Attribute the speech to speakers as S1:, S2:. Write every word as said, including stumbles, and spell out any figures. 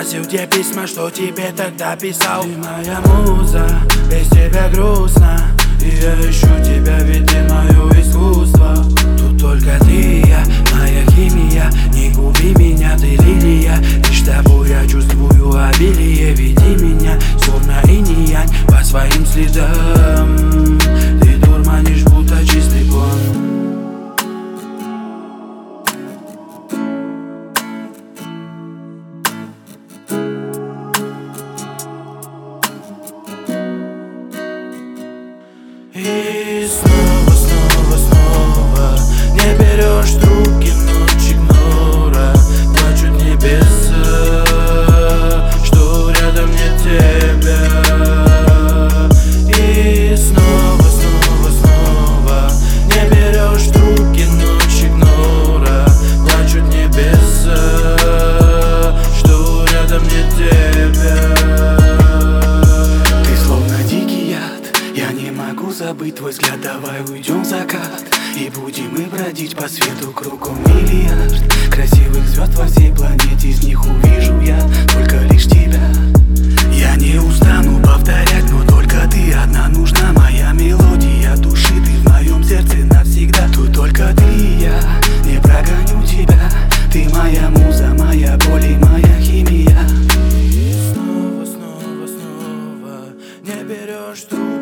S1: Просил те письма, что тебе тогда писал. Ты моя муза, без тебя грустно, и я ищу тебя, ведь ты мое искусство. Тут только ты и я, моя химия. Не губи меня, ты лилия. Лишь тобой я чувствую обилие. Веди меня, словно инь-янь, по своим следам. Ты дурманишь, будто чистый план. И снова, снова, снова не берешь трубки, ночь игнора. Плачут небеса, что рядом нет тебя. И снова, снова, снова не берешь трубки, ночь игнора. Плачут небеса, что рядом нет тебя. Забыть твой взгляд, давай уйдем в закат и будем мы бродить по свету кругом миллиард красивых звезд во всей планете, из них увижу я только лишь тебя. Я не устану повторять, но только ты одна нужна, моя мелодия души, ты в моем сердце навсегда. Тут только ты и я, не прогоню тебя, ты моя муза, моя боль и моя химия. И снова, снова, снова не берешь трубку.